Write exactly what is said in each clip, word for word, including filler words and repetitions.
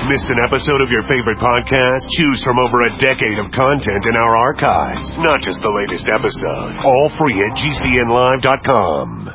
Missed an episode of your favorite podcast? Choose from over a decade of content in our archives, not just the latest episode. All free at G C N live dot com.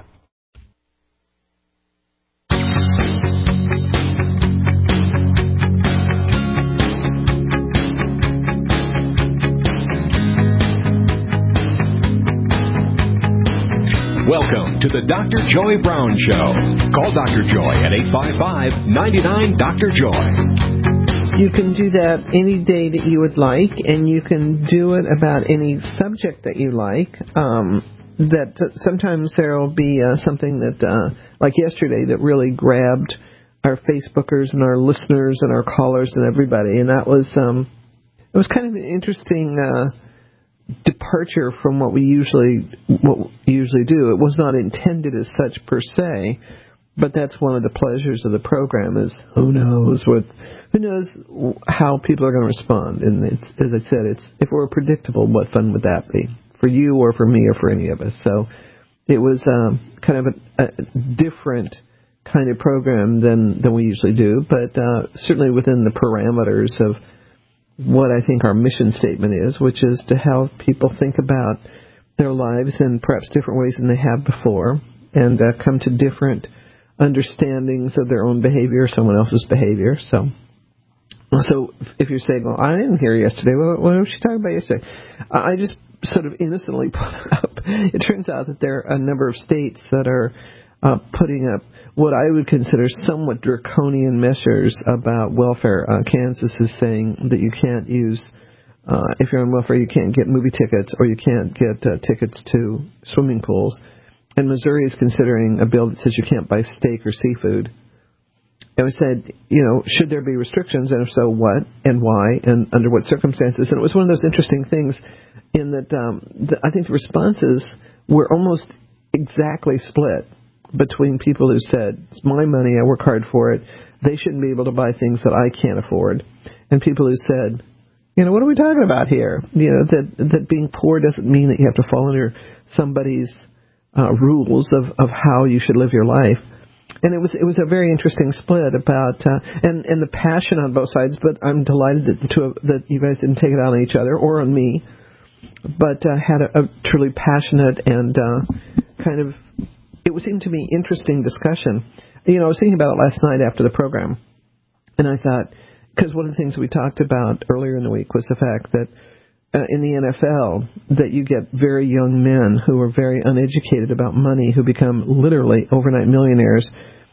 Welcome to the Doctor Joy Brown Show. Call Doctor Joy at eight five five, nine nine, Doctor Joy. You can do that any day that you would like, and you can do it about any subject that you like. Um, that uh, sometimes there will be uh, something that, uh, like yesterday, that really grabbed our Facebookers and our listeners and our callers and everybody, and that was um, it was kind of an interesting Uh, departure from what we usually what we usually do. It was not intended as such per se, but that's one of the pleasures of the program. Is who knows what who knows how people are going to respond. And it's, as I said, it's if it were predictable, what fun would that be for you or for me or for any of us? So it was um, kind of a, a different kind of program than than we usually do, but uh, certainly within the parameters of what I think our mission statement is, which is to help people think about their lives in perhaps different ways than they have before, and uh, come to different understandings of their own behavior, someone else's behavior. So, so if you're saying, "Well, I didn't hear yesterday. What, what was she talking about yesterday?" I just sort of innocently put up. It turns out that there are a number of states that are Uh, putting up what I would consider somewhat draconian measures about welfare. Uh, Kansas is saying that you can't use, uh, if you're on welfare, you can't get movie tickets or you can't get uh, tickets to swimming pools. And Missouri is considering a bill that says you can't buy steak or seafood. And we said, you know, should there be restrictions, and if so, what and why and under what circumstances? And it was one of those interesting things in that um, the, I think the responses were almost exactly split between people who said, it's my money, I work hard for it, they shouldn't be able to buy things that I can't afford, and people who said, you know, what are we talking about here? You know, that that being poor doesn't mean that you have to fall under somebody's uh, rules of, of how you should live your life. And it was it was a very interesting split about uh, and and the passion on both sides. But I'm delighted that the two of, that you guys didn't take it out on each other or on me, but uh, had a, a truly passionate and uh, kind of, it seemed to me, interesting discussion. You know, I was thinking about it last night after the program, and I thought, because one of the things we talked about earlier in the week was the fact that uh, in the N F L, that you get very young men who are very uneducated about money, who become literally overnight millionaires,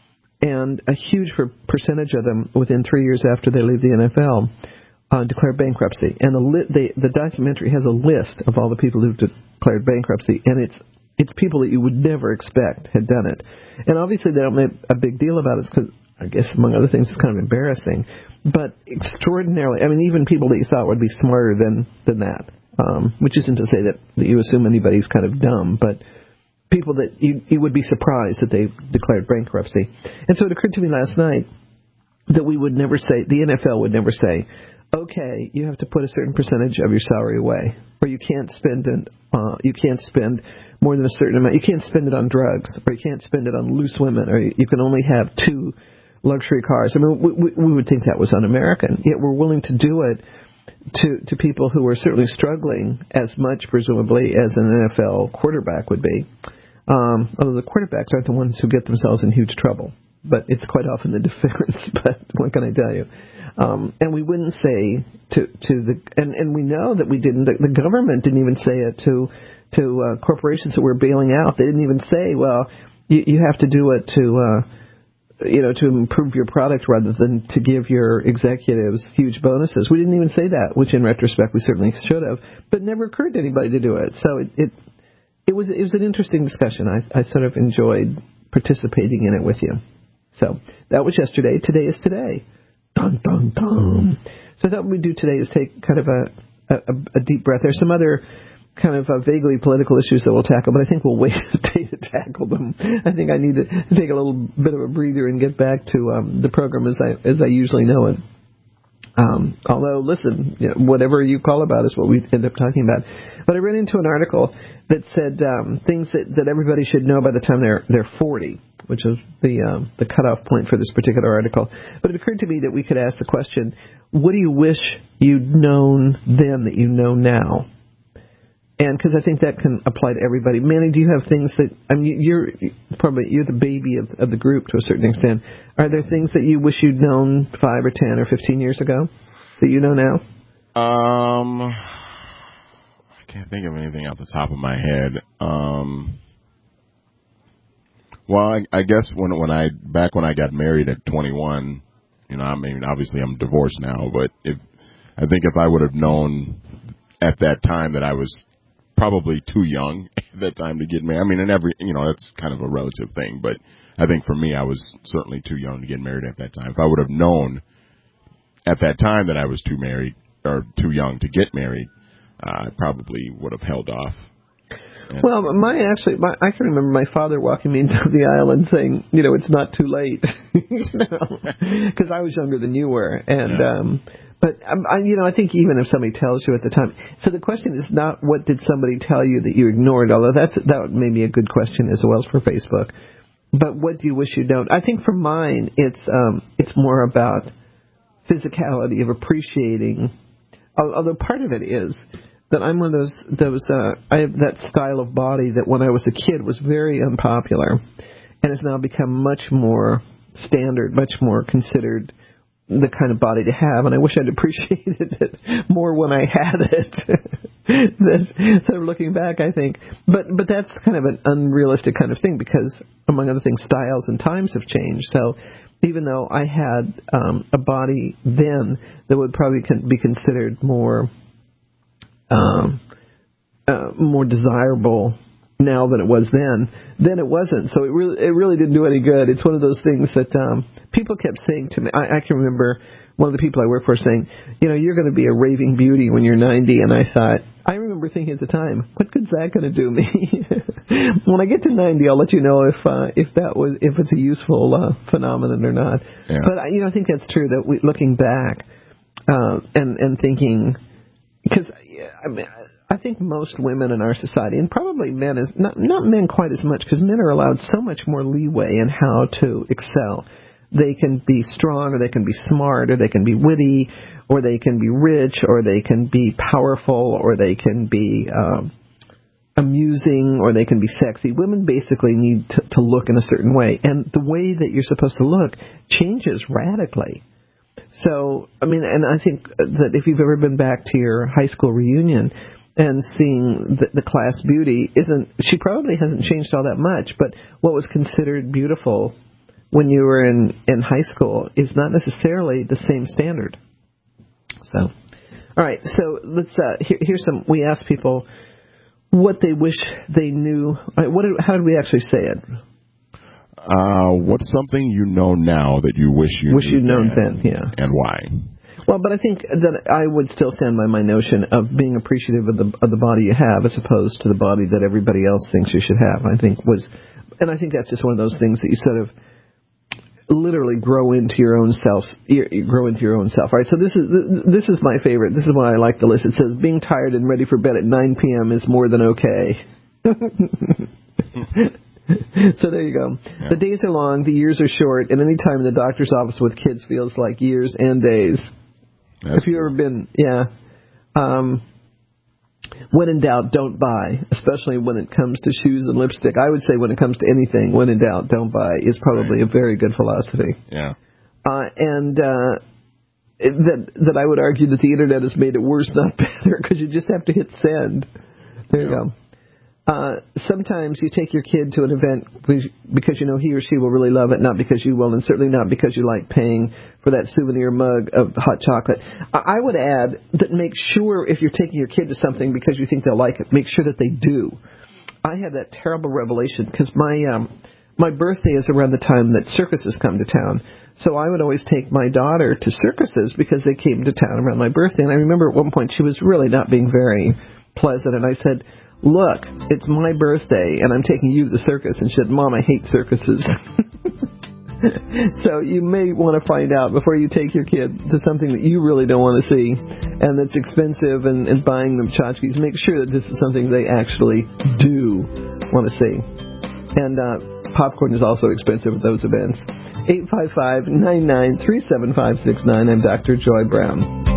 and a huge percentage of them, within three years after they leave the N F L, uh, declare bankruptcy. And the, li- the, the documentary has a list of all the people who've declared bankruptcy, and it's It's people that you would never expect had done it. And obviously they don't make a big deal about it because, I guess, among other things, it's kind of embarrassing. But extraordinarily, I mean, even people that you thought would be smarter than, than that, um, which isn't to say that, that you assume anybody's kind of dumb, but people that you, you would be surprised that they declared bankruptcy. And so it occurred to me last night that we would never say, the N F L would never say, okay, you have to put a certain percentage of your salary away, or you can't spend it, uh, you can't spend more than a certain amount. You can't spend it on drugs, or you can't spend it on loose women, or you can only have two luxury cars. I mean, we, we would think that was un-American, yet we're willing to do it to to people who are certainly struggling as much, presumably, as an N F L quarterback would be. Um, although the quarterbacks aren't the ones who get themselves in huge trouble, but it's quite often the defense. But what can I tell you? Um, and we wouldn't say to to the and, and we know that we didn't. The, the government didn't even say it to to uh, corporations that were bailing out. They didn't even say, well, you, you have to do it to uh, you know to improve your product rather than to give your executives huge bonuses. We didn't even say that, which in retrospect we certainly should have. But it never occurred to anybody to do it. So it it, it was it was an interesting discussion. I, I sort of enjoyed participating in it with you. So that was yesterday. Today is today. Dun, dun, dun. So I thought what we'd do today is take kind of a, a, a deep breath. There's some other kind of uh, vaguely political issues that we'll tackle, but I think we'll wait a day to tackle them. I think I need to take a little bit of a breather and get back to um, the program as I as I usually know it. Um, although, listen, you know, whatever you call about is what we end up talking about. But I ran into an article that said um, things that, that everybody should know by the time they're they're forty, which is the um, the cutoff point for this particular article. But it occurred to me that we could ask the question, what do you wish you'd known then that you know now? And because I think that can apply to everybody. Manny, do you have things that, I mean, you're probably, you're the baby of, of the group to a certain extent. Are there things that you wish you'd known five or ten or fifteen years ago that you know now? Um, I can't think of anything off the top of my head. Um, well, I, I guess when, when I, back when I got married at twenty-one, you know, I mean, obviously I'm divorced now, but if, I think if I would have known at that time that I was probably too young at that time to get married. I mean, in every, you know, that's kind of a relative thing, but I think for me, I was certainly too young to get married at that time. If I would have known at that time that I was too married or too young to get married, uh, I probably would have held off. And well, my actually, my, I can remember my father walking me into the aisle and saying, you know, it's not too late, you know, because I was younger than you were, and. Yeah. um But, um, I, you know, I think even if somebody tells you at the time. So the question is not what did somebody tell you that you ignored, although that's that may be a good question as well as for Facebook. But what do you wish you'd known? I think for mine, it's um, it's more about physicality of appreciating. Although part of it is that I'm one of those, those uh, I have that style of body that when I was a kid was very unpopular and has now become much more standard, much more considered the kind of body to have, and I wish I'd appreciated it more when I had it. So looking back, I think, but but that's kind of an unrealistic kind of thing because, among other things, styles and times have changed. So even though I had um, a body then that would probably be considered more um, uh, more desirable now than it was then, then it wasn't. So it really, it really didn't do any good. It's one of those things that um, people kept saying to me. I, I can remember one of the people I work for saying, you know, you're going to be a raving beauty when you're ninety. And I thought, I remember thinking at the time, what good's that going to do me? When I get to ninety, I'll let you know if uh, if that was if it's a useful uh, phenomenon or not. Yeah. But you know, I think that's true. That we, looking back uh, and and thinking, because I mean. I think most women in our society, and probably men, is not, not men quite as much, because men are allowed so much more leeway in how to excel. They can be strong, or they can be smart, or they can be witty, or they can be rich, or they can be powerful, or they can be um, amusing, or they can be sexy. Women basically need to, to look in a certain way, and the way that you're supposed to look changes radically. So, I mean, and I think that if you've ever been back to your high school reunion and seeing the, the class beauty, isn't she probably hasn't changed all that much, but what was considered beautiful when you were in, in high school is not necessarily the same standard. So, all right, so let's, uh, here, here's some, we asked people what they wish they knew. What did, how did we actually say it? Uh, what's something you know now that you wish you wish knew you'd known then, then, yeah. And why? Well, but I think that I would still stand by my notion of being appreciative of the of the body you have as opposed to the body that everybody else thinks you should have. I think was, and I think that's just one of those things that you sort of literally grow into your own self. You grow into your own self. All right. So this is this is my favorite. This is why I like the list. It says being tired and ready for bed at nine p.m. is more than okay. So there you go. Yeah. The days are long, the years are short, and any time in the doctor's office with kids feels like years and days. That's if you've ever been, yeah. Um, when in doubt, don't buy, especially when it comes to shoes and lipstick. I would say when it comes to anything, when in doubt, don't buy is probably right. a very good philosophy. Yeah. Uh, and uh, that that I would argue that the Internet has made it worse, not better, because you just have to hit send. There yeah. you go. Uh, sometimes you take your kid to an event because you know he or she will really love it, not because you will, and certainly not because you like paying for that souvenir mug of hot chocolate. I would add that make sure if you're taking your kid to something because you think they'll like it, make sure that they do. I had that terrible revelation because my um, my birthday is around the time that circuses come to town. So I would always take my daughter to circuses because they came to town around my birthday. And I remember at one point she was really not being very pleasant, and I said, look, it's my birthday, and I'm taking you to the circus. And she said, Mom, I hate circuses. So you may want to find out before you take your kid to something that you really don't want to see and that's expensive and, and buying them tchotchkes. Make sure that this is something they actually do want to see. And uh, popcorn is also expensive at those events. eight five five, nine nine three, seven five six nine. I'm Doctor Joy Brown.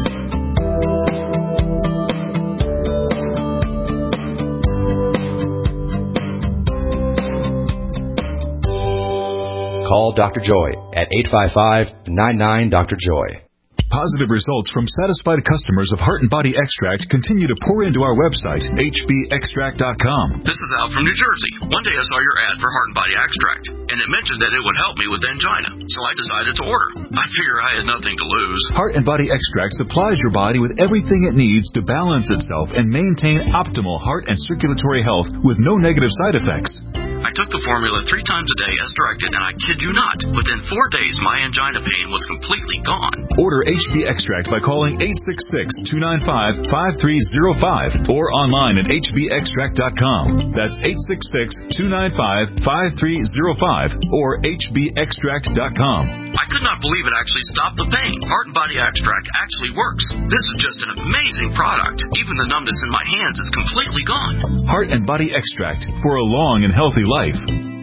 Call Doctor Joy at eight five five, nine nine, Doctor Joy. Positive results from satisfied customers of Heart and Body Extract continue to pour into our website, H B extract dot com. This is Al from New Jersey. One day I saw your ad for Heart and Body Extract, and it mentioned that it would help me with angina, so I decided to order. I figure I had nothing to lose. Heart and Body Extract supplies your body with everything it needs to balance itself and maintain optimal heart and circulatory health with no negative side effects. I took the formula three times a day as directed, and I kid you not, within four days my angina pain was completely gone. Order H B Extract by calling eight six six, two nine five, five three zero five or online at H B extract dot com. That's eight six six, two nine five, five three zero five or H B extract dot com. I could not believe it actually stopped the pain. Heart and Body Extract actually works. This is just an amazing product. Even the numbness in my hands is completely gone. Heart and Body Extract for a long and healthy life.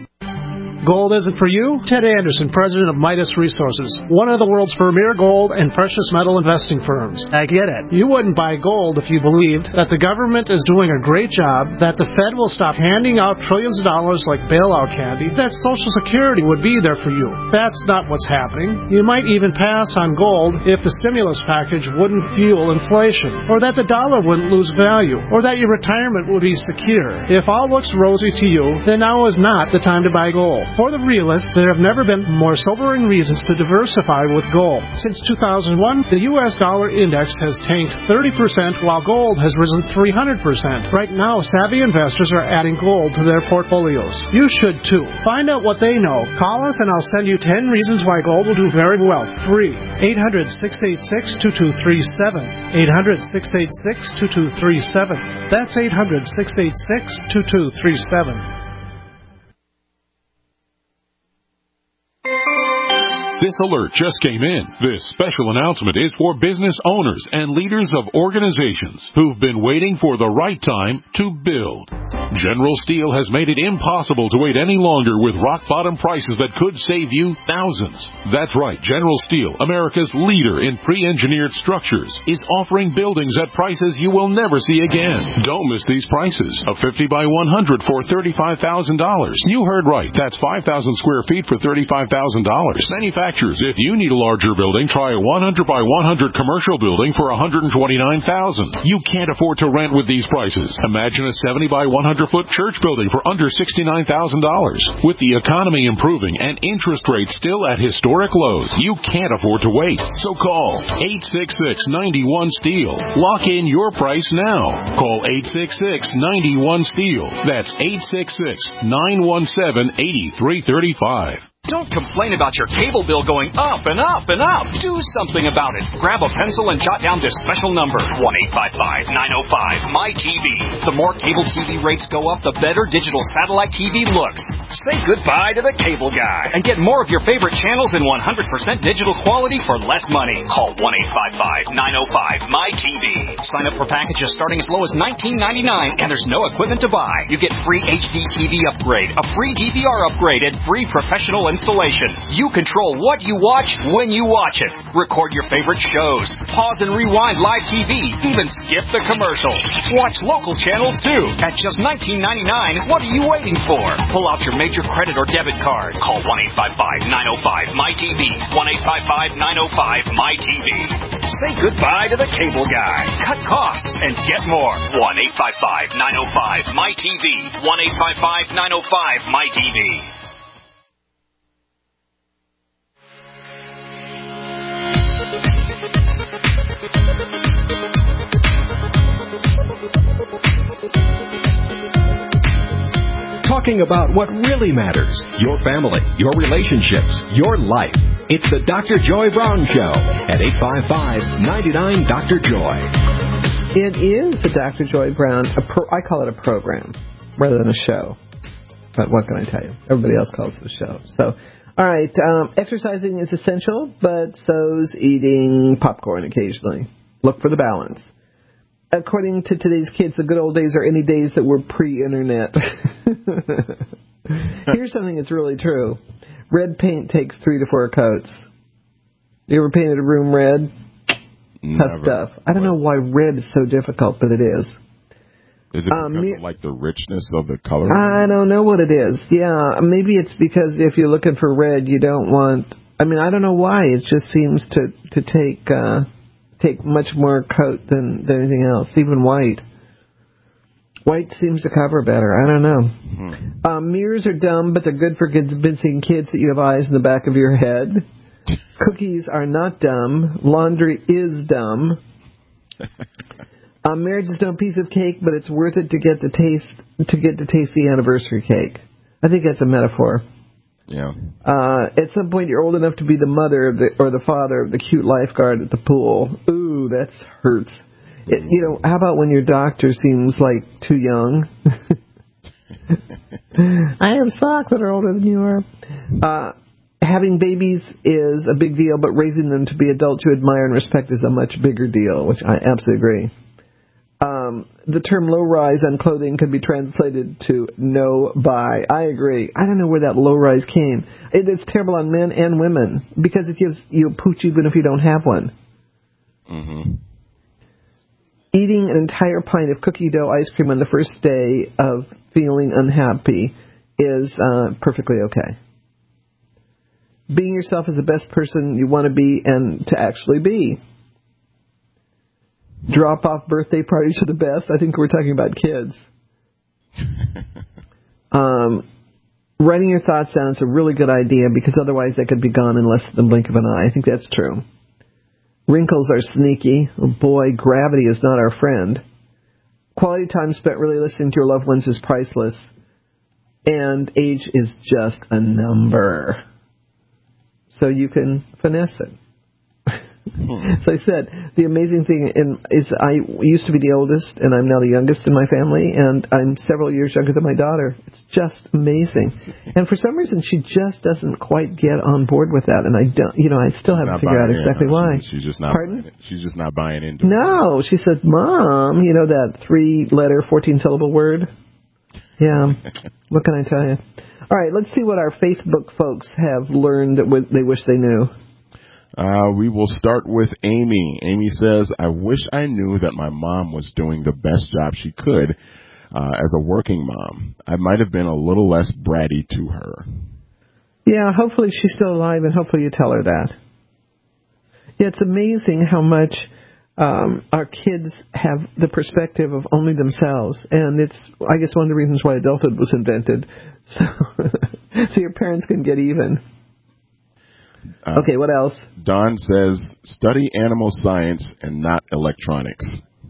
Gold isn't for you? Ted Anderson, president of Midas Resources, one of the world's premier gold and precious metal investing firms. I get it. You wouldn't buy gold if you believed that the government is doing a great job, that the Fed will stop handing out trillions of dollars like bailout candy, that Social Security would be there for you. That's not what's happening. You might even pass on gold if the stimulus package wouldn't fuel inflation, or that the dollar wouldn't lose value, or that your retirement would be secure. If all looks rosy to you, then now is not the time to buy gold. For the realists, there have never been more sobering reasons to diversify with gold. Since two thousand one, the U S dollar index has tanked thirty percent while gold has risen three hundred percent. Right now, savvy investors are adding gold to their portfolios. You should too. Find out what they know. Call us and I'll send you ten reasons why gold will do very well. Free. eight hundred, six eight six, two two three seven. eight hundred, six eight six, two two three seven. That's eight hundred, six eight six, two two three seven. This alert just came in. This special announcement is for business owners and leaders of organizations who've been waiting for the right time to build. General Steel has made it impossible to wait any longer with rock-bottom prices that could save you thousands. That's right, General Steel, America's leader in pre-engineered structures, is offering buildings at prices you will never see again. Don't miss these prices. A fifty by one hundred for thirty-five thousand dollars. You heard right. That's five thousand square feet for thirty-five thousand dollars. Manufacturers, if you need a larger building, try a one hundred by one hundred commercial building for one hundred twenty-nine thousand dollars. You can't afford to rent with these prices. Imagine a seventy by one hundred foot church building for under sixty-nine thousand dollars. With the economy improving and interest rates still at historic lows, you can't afford to wait. So call eight six six, nine one, STEEL. Lock in your price now. Call eight six six, nine one, STEEL. That's eight six six, nine one seven, eight three three five. Don't complain about your cable bill going up and up and up. Do something about it. Grab a pencil and jot down this special number, one eight five five, nine oh five, M Y T V. The more cable T V rates go up, the better digital satellite T V looks. Say goodbye to the cable guy and get more of your favorite channels in one hundred percent digital quality for less money. Call one eight five five, nine oh five, M Y T V. Sign up for packages starting as low as nineteen ninety-nine, and there's no equipment to buy. You get free H D T V upgrade, a free D V R upgrade, and free professional installation. You control what you watch when you watch it. Record your favorite shows. Pause and rewind live T V. Even skip the commercials. Watch local channels too. At just nineteen ninety-nine, what are you waiting for? Pull out your major credit or debit card. Call one eight five five, nine oh five, M Y T V. one eight five five, nine oh five, M Y T V. Say goodbye to the cable guy. Cut costs and get more. one eight five five, nine oh five, M Y T V. one eight five five, nine oh five, M Y T V. Talking about what really matters, your family, your relationships, your life. It's the Doctor Joy Brown Show at eight five five, nine nine, Doctor Joy. It is the Doctor Joy Brown, a pro, I call it a program rather than a show. But what can I tell you? Everybody else calls it a show. So All right. Um, exercising is essential, but so's eating popcorn occasionally. Look for the balance. According to today's kids, the good old days are any days that were pre-internet. Here's something that's really true. Red paint takes three to four coats. You ever painted a room red? Never. Tough stuff. I don't know why red is so difficult, but it is. Is it because um, of, like, the richness of the color? I don't know what it is. Yeah, maybe it's because if you're looking for red, you don't want... I mean, I don't know why. It just seems to, to take uh, take much more coat than, than anything else, even white. White seems to cover better. I don't know. Hmm. Um, mirrors are dumb, but they're good for convincing kids that you have eyes in the back of your head. Cookies are not dumb. Laundry is dumb. Um, marriage is no piece of cake, but it's worth it to get the taste to get to taste the anniversary cake. I think that's a metaphor. Yeah. Uh, at some point, you're old enough to be the mother of the, or the father of the cute lifeguard at the pool. Ooh, that hurts. It, you know, how about when your doctor seems like too young? I have socks that are older than you are. Uh, having babies is a big deal, but raising them to be adults you admire and respect is a much bigger deal, which I absolutely agree. Um, the term low-rise on clothing could be translated to no-buy. I agree. I don't know where that low-rise came. It, it's terrible on men and women because it gives you a pooch even if you don't have one. Mm-hmm. Eating an entire pint of cookie dough ice cream on the first day of feeling unhappy is uh, perfectly okay. Being yourself is the best person you want to be and to actually be. Drop-off birthday parties are the best. I think we're talking about kids. um, writing your thoughts down is a really good idea because otherwise they could be gone in less than the blink of an eye. I think that's true. Wrinkles are sneaky. Oh boy, gravity is not our friend. Quality time spent really listening to your loved ones is priceless. And age is just a number. So you can finesse it. So I said, the amazing thing in, is I used to be the oldest, and I'm now the youngest in my family, and I'm several years younger than my daughter. It's just amazing. And for some reason, she just doesn't quite get on board with that, and I don't, you know, I still haven't figured out exactly why. She's just not. Pardon? She's just not buying into it. No, she said, "Mom, you know that three-letter, fourteen-syllable word?" Yeah. What can I tell you? All right, let's see what our Facebook folks have learned that they wish they knew. Uh, we will start with Amy. Amy says, I wish I knew that my mom was doing the best job she could uh, as a working mom. I might have been a little less bratty to her. Yeah, hopefully she's still alive, and hopefully you tell her that. Yeah, it's amazing how much um, our kids have the perspective of only themselves, and it's, I guess, one of the reasons why adulthood was invented, so, so your parents can get even. Uh, okay, what else? Don says, study animal science and not electronics.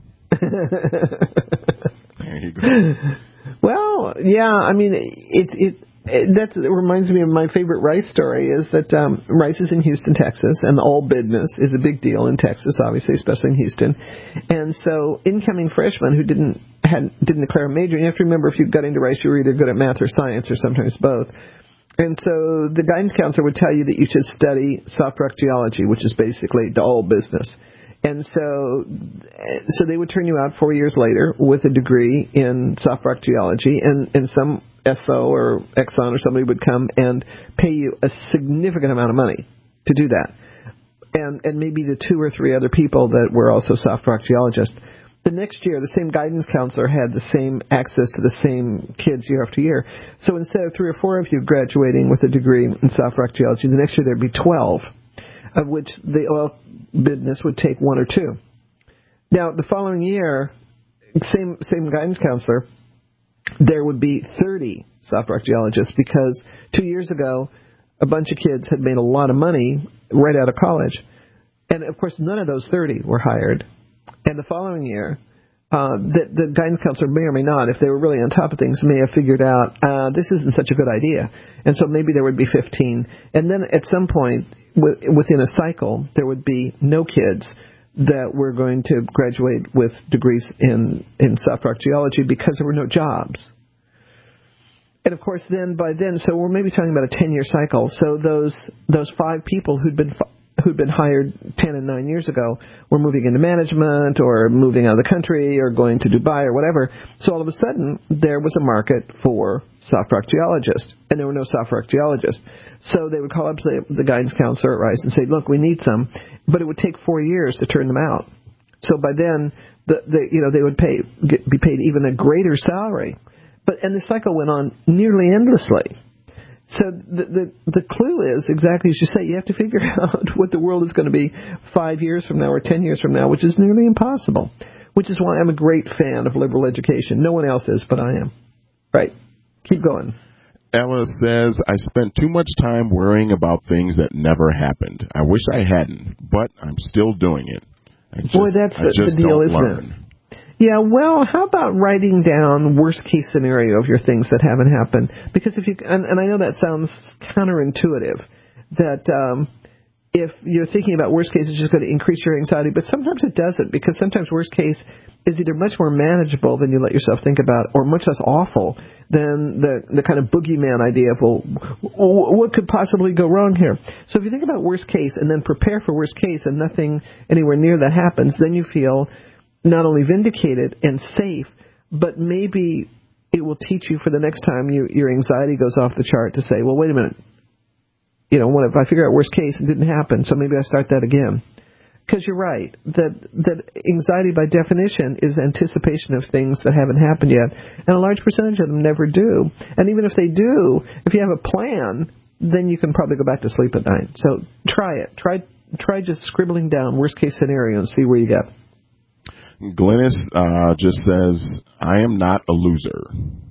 There you go. Well, yeah, I mean, it, it, it, that reminds me of my favorite Rice story, is that um, Rice is in Houston, Texas, and all business is a big deal in Texas, obviously, especially in Houston. And so incoming freshmen who didn't had, didn't declare a major, you have to remember if you got into Rice, you were either good at math or science or sometimes both. And so the guidance counselor would tell you that you should study soft rock geology, which is basically the oil business. And so so they would turn you out four years later with a degree in soft rock geology, and, and some S O or Exxon or somebody would come and pay you a significant amount of money to do that. And, and maybe the two or three other people that were also soft rock geologists. The next year, the same guidance counselor had the same access to the same kids year after year. So instead of three or four of you graduating with a degree in soft rock geology, the next year there'd be twelve, of which the oil business would take one or two. Now, the following year, same same guidance counselor, there would be thirty soft rock geologists because two years ago, a bunch of kids had made a lot of money right out of college. And, of course, none of those thirty were hired. And the following year, uh, the, the guidance counselor may or may not, if they were really on top of things, may have figured out, uh, this isn't such a good idea. And so maybe there would be fifteen. And then at some point, w- within a cycle, there would be no kids that were going to graduate with degrees in, in soft rock geology because there were no jobs. And of course, then by then, so we're maybe talking about a ten-year cycle. So those those five people who'd been who'd been hired ten and nine years ago were moving into management or moving out of the country or going to Dubai or whatever. So all of a sudden, there was a market for soft rock geologists, and there were no soft rock geologists. So they would call up the, the guidance counselor at Rice and say, "Look, we need some," but it would take four years to turn them out. So by then, the, the you know they would pay get, be paid even a greater salary. But and the cycle went on nearly endlessly. So the, the the clue is exactly as you say. You have to figure out what the world is going to be five years from now or ten years from now, which is nearly impossible. Which is why I'm a great fan of liberal education. No one else is, but I am. Right. Keep going. Ella says, I spent too much time worrying about things that never happened. I wish I hadn't, but I'm still doing it. I just, Boy, that's I the, just the deal, don't isn't learn. it? Yeah, well, how about writing down worst-case scenario of your things that haven't happened? Because if you, and, and I know that sounds counterintuitive, that um, if you're thinking about worst case, it's just going to increase your anxiety, but sometimes it doesn't, because sometimes worst case is either much more manageable than you let yourself think about, or much less awful than the the kind of boogeyman idea of, well, what could possibly go wrong here? So if you think about worst case and then prepare for worst case and nothing anywhere near that happens, then you feel not only vindicated and safe, but maybe it will teach you for the next time you, your anxiety goes off the chart to say, well, wait a minute. You know, what if I figure out worst case, it didn't happen, so maybe I start that again. Because you're right, that that anxiety by definition is anticipation of things that haven't happened yet. And a large percentage of them never do. And even if they do, if you have a plan, then you can probably go back to sleep at night. So try it. Try try just scribbling down worst case scenario and see where you get. Glennis uh, just says, I am not a loser.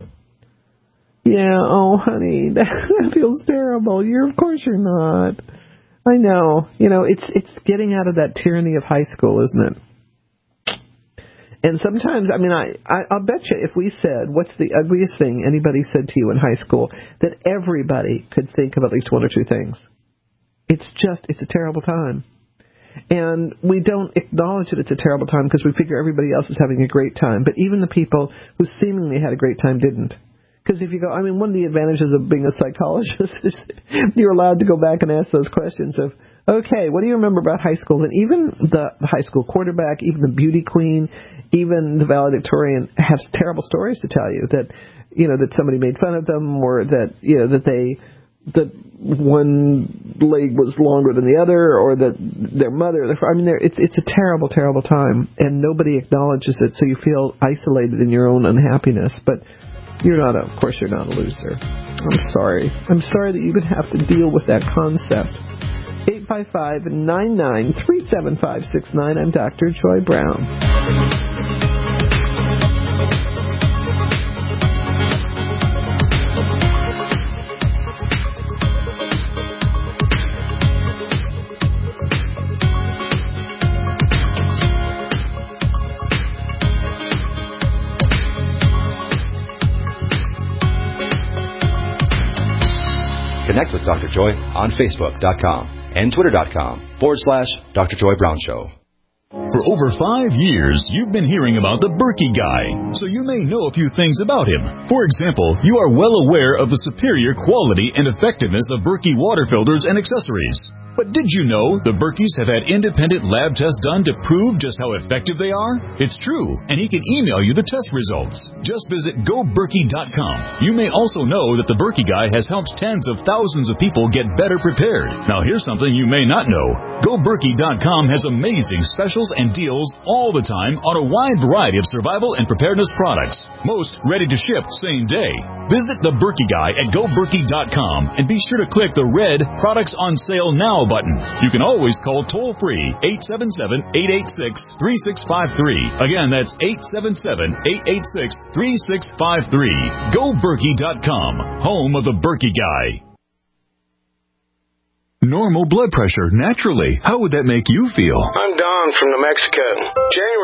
Yeah, oh, honey, that feels terrible. You're, of course you're not. I know. You know, it's it's getting out of that tyranny of high school, isn't it? And sometimes, I mean, I, I, I'll bet you if we said, what's the ugliest thing anybody said to you in high school, that everybody could think of at least one or two things. It's just, it's a terrible time. And we don't acknowledge that it's a terrible time because we figure everybody else is having a great time. But even the people who seemingly had a great time didn't. Because if you go, I mean, one of the advantages of being a psychologist is you're allowed to go back and ask those questions of, okay, what do you remember about high school? And even the high school quarterback, even the beauty queen, even the valedictorian have terrible stories to tell you that, you know, that somebody made fun of them or that, you know, that they, that one leg was longer than the other or that their mother, their, I mean, it's, it's a terrible, terrible time and nobody acknowledges it. So you feel isolated in your own unhappiness. But you're not, a, of course, you're not a loser. I'm sorry. I'm sorry that you would have to deal with that concept. eight five five, nine nine three, seven five six nine. I'm Doctor Joy Brown. Connect with Doctor Joy on Facebook dot com and Twitter dot com forward slash Doctor Joy Brown Show. For over five years, you've been hearing about the Berkey Guy, so you may know a few things about him. For example, you are well aware of the superior quality and effectiveness of Berkey water filters and accessories. But did you know the Berkeys have had independent lab tests done to prove just how effective they are? It's true, and he can email you the test results. Just visit go berkey dot com. You may also know that the Berkey Guy has helped tens of thousands of people get better prepared. Now here's something you may not know. go berkey dot com has amazing specials and deals all the time on a wide variety of survival and preparedness products. Most ready to ship same day. Visit the Berkey Guy at go berkey dot com and be sure to click the red Products on Sale Now button. You can always call toll-free eight seven seven, eight eight six, three six five three. Again, that's eight seven seven, eight eight six, three six five three. go berkey dot com, home of the Berkey Guy. Normal blood pressure, naturally. How would that make you feel? I'm Don from New Mexico. January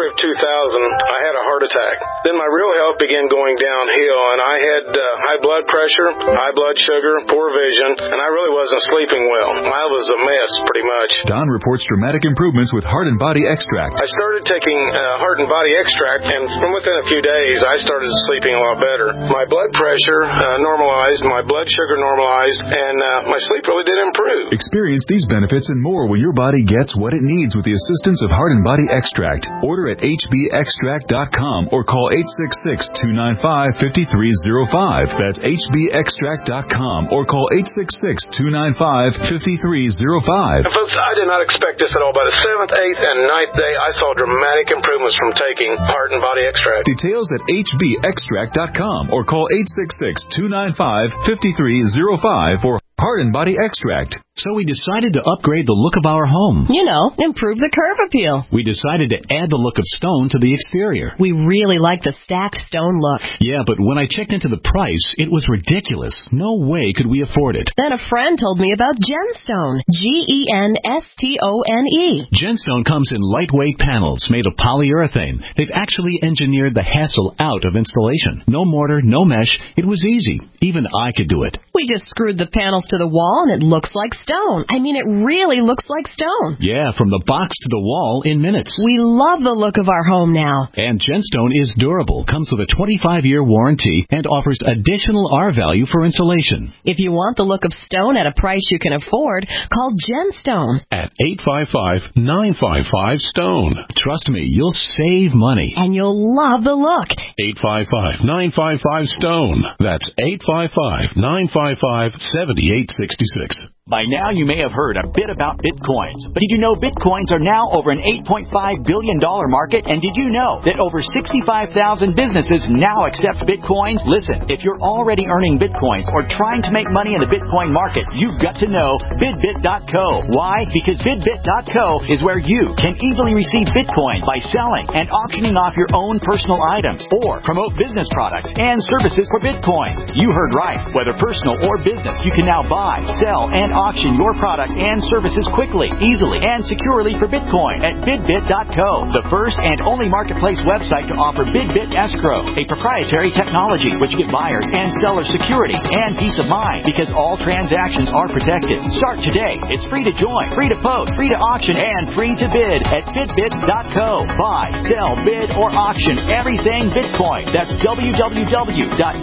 of two thousand, I had a heart attack. Then my real health began going downhill, and I had uh, high blood pressure, high blood sugar, poor vision, and I really wasn't sleeping well. I was a mess, pretty much. Don reports dramatic improvements with Heart and Body Extract. I started taking uh, Heart and Body Extract, and from within a few days, I started sleeping a lot better. My blood pressure uh, normalized, my blood sugar normalized, and uh, my sleep really did improve. Experience these benefits and more when your body gets what it needs with the assistance of Heart and Body Extract. Order at H B extract dot com or call eight six six, two nine five, five three zero five. That's H B extract dot com or call eight six six, two nine five, five three zero five. And folks, I did not expect this at all. By the seventh, eighth, and ninth day, I saw dramatic improvements from taking Heart and Body Extract. Details at H B extract dot com or call eight six six, two nine five, five three zero five for Heart and Body Extract. So we decided to upgrade the look of our home. You know, improve the curve appeal. We decided to add the look of stone to the exterior. We really like the stacked stone look. Yeah, but when I checked into the price, it was ridiculous. No way could we afford it. Then a friend told me about Genstone. G E N S T O N E. Genstone comes in lightweight panels made of polyurethane. They've actually engineered the hassle out of installation. No mortar, no mesh. It was easy. Even I could do it. We just screwed the panels to the wall and it looks like stone. I mean, it really looks like stone. Yeah, from the box to the wall in minutes. We love the look of our home now. And Genstone is durable, comes with a twenty-five year warranty, and offers additional R value for insulation. If you want the look of stone at a price you can afford, call Genstone at eight five five, nine five five, STONE. Trust me, you'll save money. And you'll love the look. eight five five, nine five five, STONE. That's eight five five, nine five five, seven eight six six. By now, you may have heard a bit about Bitcoins. But did you know Bitcoins are now over an eight point five billion dollars market? And did you know that over sixty-five thousand businesses now accept Bitcoins? Listen, if you're already earning Bitcoins or trying to make money in the Bitcoin market, you've got to know Bidbit dot co. Why? Because Bidbit dot co is where you can easily receive Bitcoin by selling and auctioning off your own personal items or promote business products and services for Bitcoin. You heard right. Whether personal or business, you can now buy, sell, and auction your product and services quickly, easily, and securely for Bitcoin at Bidbit dot co, the first and only marketplace website to offer Bidbit Escrow, a proprietary technology which gives buyers and sellers security and peace of mind because all transactions are protected. Start today. It's free to join, free to post, free to auction, and free to bid at Bidbit dot co. Buy, sell, bid, or auction everything Bitcoin. That's w w w dot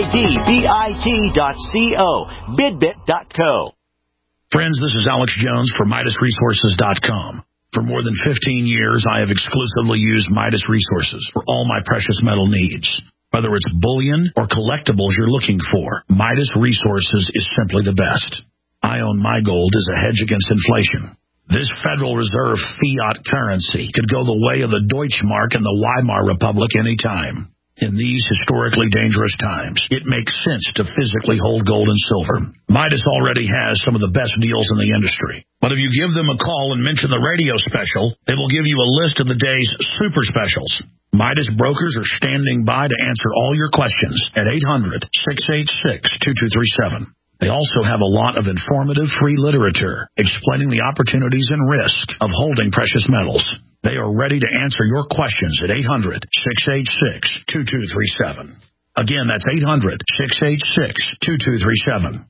bidbit dot co. Bidbit dot co. Friends, this is Alex Jones for Midas Resources dot com. For more than fifteen years, I have exclusively used Midas Resources for all my precious metal needs. Whether it's bullion or collectibles you're looking for, Midas Resources is simply the best. I own my gold as a hedge against inflation. This Federal Reserve fiat currency could go the way of the Deutschmark and the Weimar Republic anytime. In these historically dangerous times, it makes sense to physically hold gold and silver. Midas already has some of the best deals in the industry. But if you give them a call and mention the radio special, they will give you a list of the day's super specials. Midas brokers are standing by to answer all your questions at eight hundred, six eight six, two two three seven. They also have a lot of informative free literature explaining the opportunities and risk of holding precious metals. They are ready to answer your questions at eight hundred, six eight six, two two three seven. Again, that's eight hundred, six eight six, two two three seven.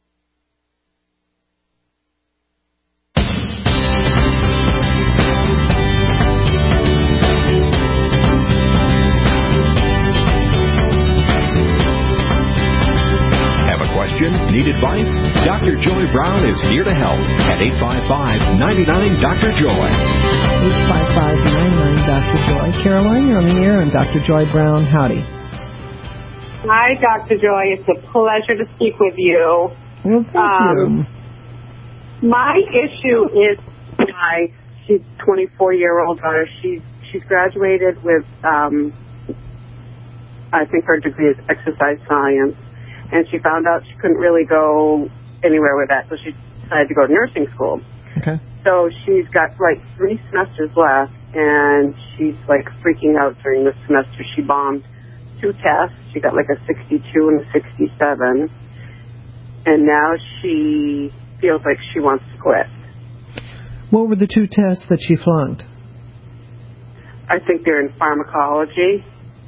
Need advice? Doctor Joy Brown is here to help at eight five five, nine nine, Doctor Joy. eight five five, nine nine, Doctor Joy. Caroline, you're on the air on Doctor Joy Brown. Howdy. Hi, Doctor Joy. It's a pleasure to speak with you. Well, thank um, you. My issue is my she's twenty-four-year-old daughter. She's she's graduated with, um, I think her degree is exercise science. And she found out she couldn't really go anywhere with that, so she decided to go to nursing school. Okay. So she's got, like, three semesters left, and she's, like, freaking out during this semester. She bombed two tests. She got, like, a sixty-two and a sixty-seven. And now she feels like she wants to quit. What were the two tests that she flunked? I think they're in pharmacology.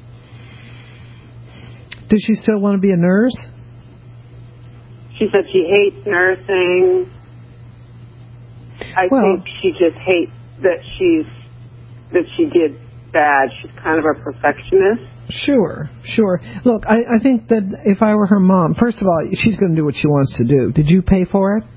Does she still want to be a nurse? She said she hates nursing. I well, think she just hates that she's that she did bad. She's kind of a perfectionist. Sure, sure. Look, I, I think that if I were her mom, first of all, she's going to do what she wants to do. Did you pay for it?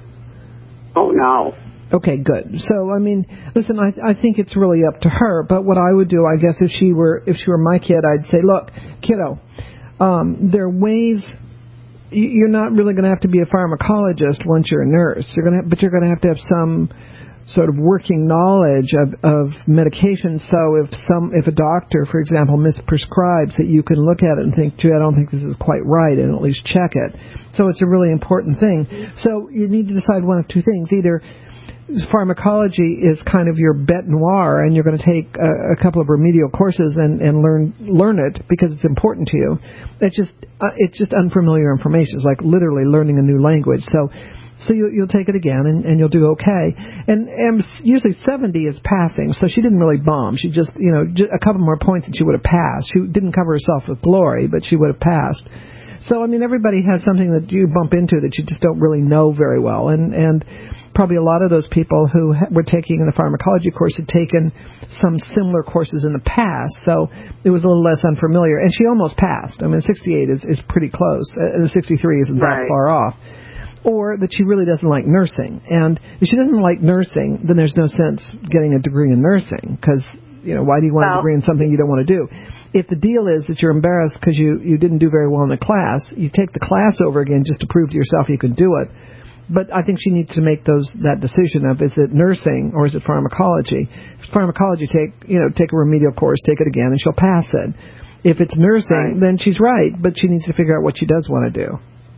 Oh, no. Okay, good. So, I mean, listen, I, I think it's really up to her. But what I would do, I guess, if she were if she were my kid, I'd say, look, kiddo, um, there are ways. You're not really going to have to be a pharmacologist once you're a nurse. You're going to, but you're going to have to have some sort of working knowledge of, of medication. So if some, if a doctor, for example, misprescribes, that you can look at it and think, gee, I don't think this is quite right, and at least check it. So it's a really important thing. So you need to decide one of two things. Either pharmacology is kind of your bête noire, and you're going to take a, a couple of remedial courses and, and learn learn it because it's important to you. It's just uh, it's just unfamiliar information. It's like literally learning a new language. So so you, you'll take it again, and, and you'll do okay. And, and usually seventy is passing, so she didn't really bomb. She just, you know, just a couple more points and she would have passed. She didn't cover herself with glory, but she would have passed. So, I mean, everybody has something that you bump into that you just don't really know very well. And, and probably a lot of those people who ha- were taking the pharmacology course had taken some similar courses in the past, so it was a little less unfamiliar. And she almost passed. I mean, sixty-eight is, is pretty close. Uh, sixty-three isn't right. that far off. Or that she really doesn't like nursing. And if she doesn't like nursing, then there's no sense getting a degree in nursing, because, you know, why do you want well, a degree in something you don't want to do? If the deal is that you're embarrassed because you, you didn't do very well in the class, you take the class over again just to prove to yourself you can do it. But I think she needs to make those that decision of, is it nursing or is it pharmacology? If it's pharmacology, take you know take a remedial course, take it again, and she'll pass it. If it's nursing, right. then she's right, but she needs to figure out what she does want to do.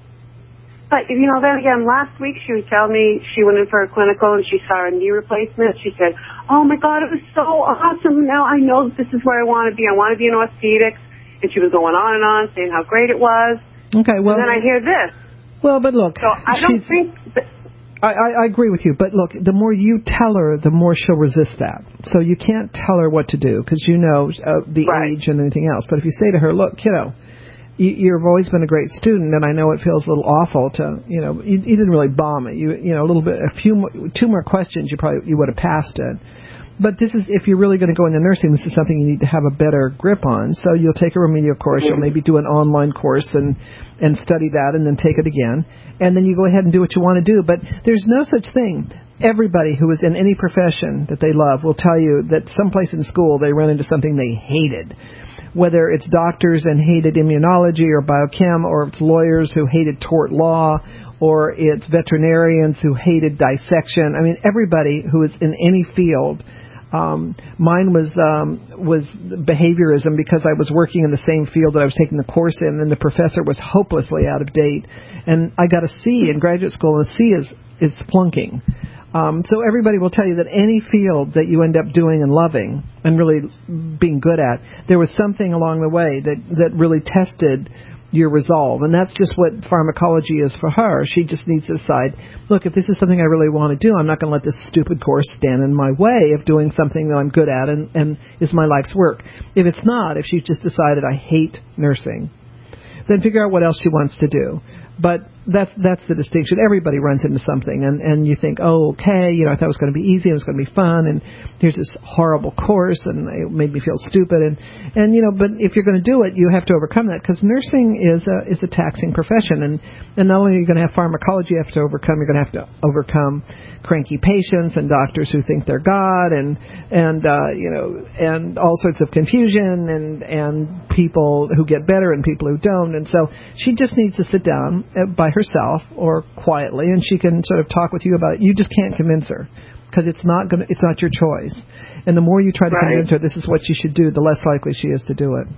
But, you know, then again, last week she was telling me she went in for a clinical and she saw a knee replacement. She said, oh, my God, it was so awesome. Now I know this is where I want to be. I want to be in orthopedics. And she was going on and on, saying how great it was. Okay, well. And then I hear this. Well, but look. So I don't think that. I, I, I agree with you. But look, the more you tell her, the more she'll resist that. So you can't tell her what to do because you know uh, the right. age and anything else. But if you say to her, look, kiddo, you've always been a great student, and I know it feels a little awful to, you know, you, you didn't really bomb it. You, you know, a little bit, a few, more, two more questions, you probably you would have passed it. But this is, if you're really going to go into nursing, this is something you need to have a better grip on. So you'll take a remedial course, you'll maybe do an online course and and study that, and then take it again, and then you go ahead and do what you want to do. But there's no such thing. Everybody who is in any profession that they love will tell you that someplace in school they run into something they hated. Whether it's doctors and hated immunology or biochem, or it's lawyers who hated tort law, or it's veterinarians who hated dissection. I mean, everybody who is in any field. Um, mine was um, was behaviorism, because I was working in the same field that I was taking the course in, and the professor was hopelessly out of date. And I got a C in graduate school, and a C is, is flunking. Um, so everybody will tell you that any field that you end up doing and loving and really being good at, there was something along the way that, that really tested your resolve. And that's just what pharmacology is for her. She just needs to decide, look, if this is something I really want to do, I'm not going to let this stupid course stand in my way of doing something that I'm good at and, and is my life's work. If it's not, if she's just decided I hate nursing, then figure out what else she wants to do. But that's that's the distinction. Everybody runs into something, and, and you think, oh, okay, you know, I thought it was going to be easy, it was going to be fun, and here's this horrible course, and it made me feel stupid, and, and you know, but if you're going to do it, you have to overcome that, because nursing is a is a taxing profession, and, and not only are you going to have pharmacology you have to overcome, you're going to have to overcome cranky patients and doctors who think they're God, and and uh, you know, and all sorts of confusion, and and people who get better and people who don't, and so she just needs to sit down by herself or quietly, and she can sort of talk with you about it. You just can't convince her, because it's not going it's not your choice. And the more you try to right. convince her this is what she should do, the less likely she is to do it.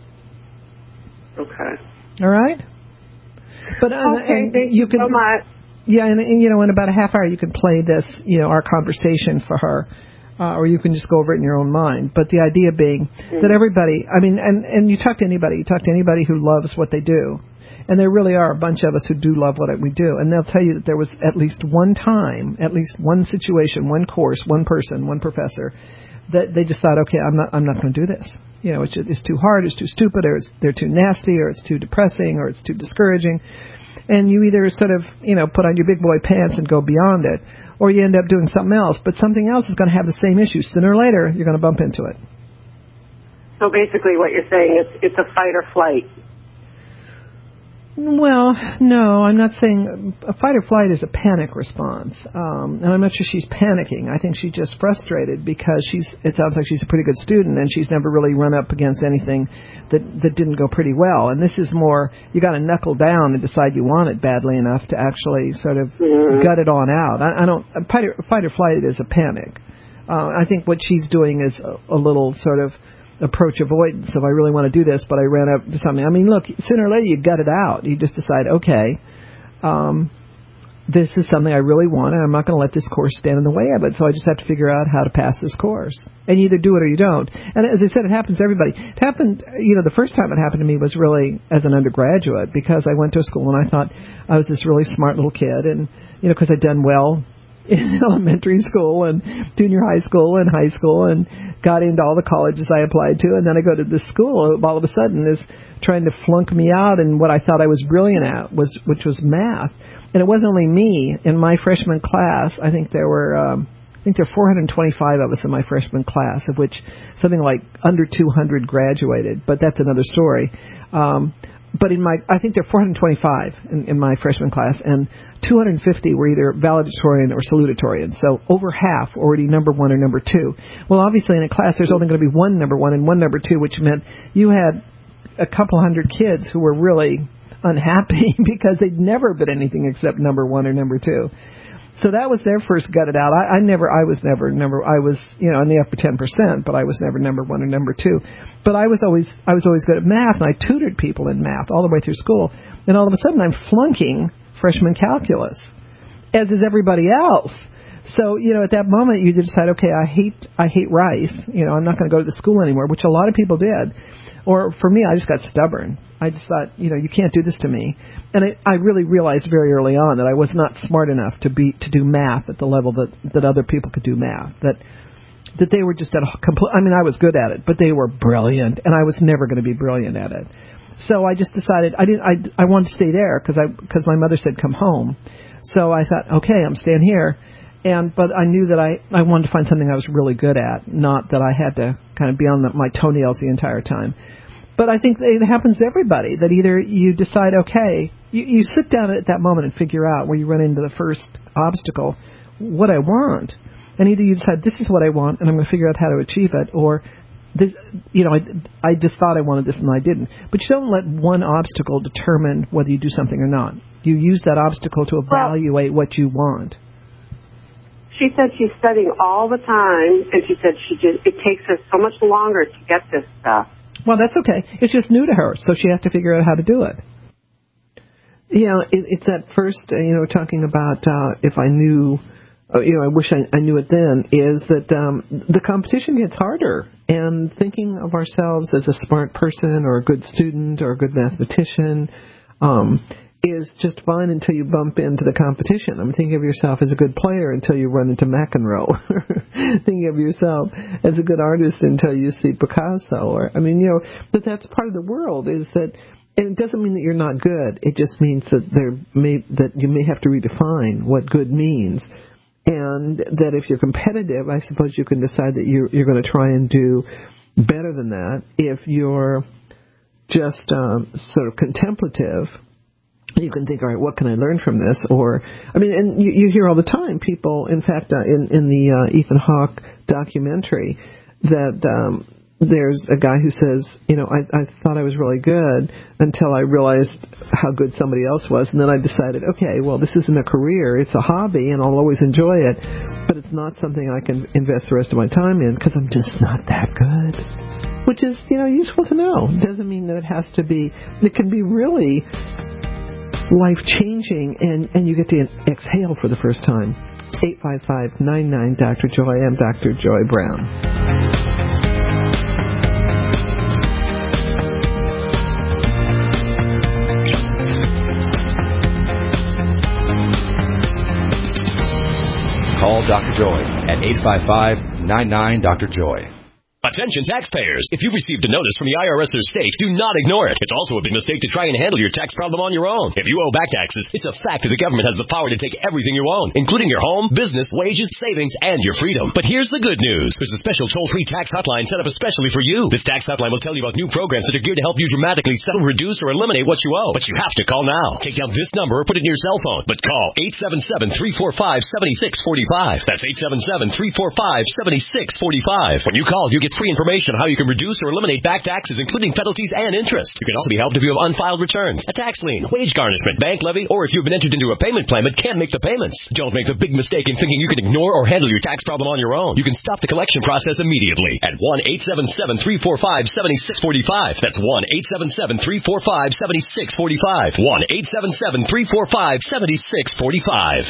Okay. All right. But uh, okay, and thank you you can, so much. Yeah, and, and you know, in about a half hour you can play this, you know, our conversation for her. Uh, or you can just go over it in your own mind. But the idea being mm-hmm. that everybody, I mean, and, and you talk to anybody, you talk to anybody who loves what they do. And there really are a bunch of us who do love what we do. And they'll tell you that there was at least one time, at least one situation, one course, one person, one professor, that they just thought, okay, I'm not, I'm not going to do this. You know, it's, it's too hard, it's too stupid, or it's, they're too nasty, or it's too depressing, or it's too discouraging. And you either sort of, you know, put on your big boy pants and go beyond it, or you end up doing something else. But something else is going to have the same issue. Sooner or later, you're going to bump into it. So basically what you're saying is it's a fight or flight. Well, no, I'm not saying a fight or flight is a panic response. Um, and I'm not sure she's panicking. I think she's just frustrated because she's. It sounds like she's a pretty good student and she's never really run up against anything that, that didn't go pretty well. And this is more, you got to knuckle down and decide you want it badly enough to actually sort of mm-hmm. gut it on out. I, I don't, a fight, or, fight or flight is a panic. Uh, I think what she's doing is a, a little sort of approach avoidance. If I really want to do this, but I ran up to something. I mean, look, sooner or later you gut it out. You just decide, okay, um, this is something I really want, and I'm not going to let this course stand in the way of it. So I just have to figure out how to pass this course. And you either do it or you don't. And as I said, it happens to everybody. It happened, you know, the first time it happened to me was really as an undergraduate, because I went to a school and I thought I was this really smart little kid, and you know, because I'd done well in elementary school and junior high school and high school and got into all the colleges I applied to, and then I go to this school all of a sudden is trying to flunk me out in what I thought I was brilliant at, was which was math. And it wasn't only me. In my freshman class, I think there were um, I think there were four hundred twenty-five of us in my freshman class, of which something like under two hundred graduated, but that's another story. Um, But in my, I think there are four hundred twenty-five in, in my freshman class, and two hundred fifty were either valedictorian or salutatorian. So over half already number one or number two. Well, obviously in a class there's only going to be one number one and one number two, which meant you had a couple hundred kids who were really unhappy because they'd never been anything except number one or number two. So that was their first gutted out. I, I never, I was never number, I was, you know, in the upper ten percent, but I was never number one or number two. But I was always, I was always good at math, and I tutored people in math all the way through school. And all of a sudden I'm flunking freshman calculus, as is everybody else. So, you know, at that moment you decide, okay, I hate, I hate rice. You know, I'm not going to go to the school anymore, which a lot of people did. Or for me, I just got stubborn. I just thought, you know, you can't do this to me. And it, I really realized very early on that I was not smart enough to be to do math at the level that, that other people could do math. That that they were just at a complete. I mean, I was good at it, but they were brilliant, and I was never going to be brilliant at it. So I just decided I didn't. I, I wanted to stay there because I because my mother said come home. So I thought, okay, I'm staying here. And but I knew that I, I wanted to find something I was really good at, not that I had to kind of be on the, my toenails the entire time. But I think it happens to everybody, that either you decide, okay, you, you sit down at that moment and figure out, where you run into the first obstacle, what I want. And either you decide, this is what I want, and I'm going to figure out how to achieve it, or, this, you know, I, I just thought I wanted this and I didn't. But you don't let one obstacle determine whether you do something or not. You use that obstacle to evaluate well, what you want. She said she's studying all the time, and she said she just it takes her so much longer to get this stuff. Well, that's okay. It's just new to her, so she has to figure out how to do it. You know, it, it's that first, uh, you know, talking about uh, if I knew, uh, you know, I wish I, I knew it then, is that um, the competition gets harder. And thinking of ourselves as a smart person or a good student or a good mathematician um, is just fine until you bump into the competition. I'm thinking of yourself as a good player until you run into McEnroe. Thinking of yourself as a good artist until you see Picasso. Or I mean, you know, but that's part of the world. Is that, and it doesn't mean that you're not good. It just means that there may that you may have to redefine what good means. And that if you're competitive, I suppose you can decide that you're, you're going to try and do better than that. If you're just um, sort of contemplative, you can think, all right, what can I learn from this? Or, I mean, and you, you hear all the time people, in fact, uh, in, in the uh, Ethan Hawke documentary, that um, there's a guy who says, you know, I, I thought I was really good until I realized how good somebody else was. And then I decided, okay, well, this isn't a career. It's a hobby, and I'll always enjoy it. But it's not something I can invest the rest of my time in because I'm just not that good. Which is, you know, useful to know. It doesn't mean that it has to be, it can be really life-changing, and, and you get to exhale for the first time. eight five five, nine nine, Doctor Joy. I'm Doctor Joy Brown. call Doctor Joy at eight five five, nine nine, Doctor Joy. Attention taxpayers. If you've received a notice from the I R S or state, do not ignore it. It's also a big mistake to try and handle your tax problem on your own. If you owe back taxes, it's a fact that the government has the power to take everything you own, including your home, business, wages, savings, and your freedom. But here's the good news. There's a special toll-free tax hotline set up especially for you. This tax hotline will tell you about new programs that are geared to help you dramatically settle, reduce, or eliminate what you owe. But you have to call now. Take down this number or put it in your cell phone. But call eight seven seven, three four five, seven six four five. That's eight seven seven, three four five, seven six four five. When you call, you get free information on how you You can reduce or eliminate back taxes, including penalties and interest. You can also be helped if you have unfiled returns, a tax lien, wage garnishment, bank levy, or if you've been entered into a payment plan but can't make the payments. Don't make the big mistake in thinking you can ignore or handle your tax problem on your own. You can stop the collection process immediately at one eight seven seven, three four five, seven six four five. That's one eight seven seven, three four five, seven six four five. one eight seven seven, three four five, seven six four five.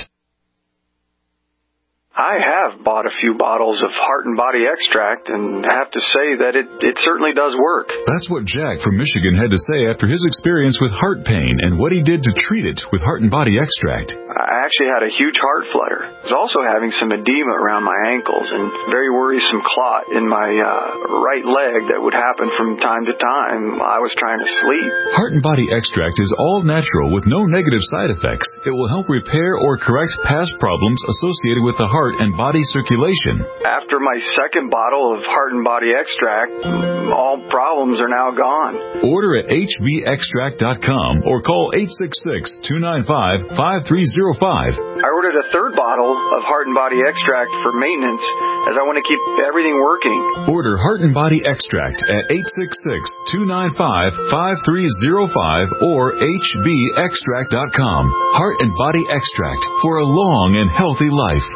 I have bought a few bottles of Heart and Body Extract and have to say that it, it certainly does work. That's what Jack from Michigan had to say after his experience with heart pain and what he did to treat it with Heart and Body Extract. I actually had a huge heart flutter. I was also having some edema around my ankles and very worrisome clot in my uh, right leg that would happen from time to time while I was trying to sleep. Heart and Body Extract is all natural with no negative side effects. It will help repair or correct past problems associated with the heart and body circulation. After my second bottle of Heart and Body Extract, all problems are now gone. Order at H B extract dot com or call eight six six, two nine five, five three zero five. I ordered a third bottle of Heart and Body Extract for maintenance as I want to keep everything working. Order Heart and Body Extract at eight six six, two nine five, five three zero five or H B extract dot com. Heart and Body Extract for a long and healthy life.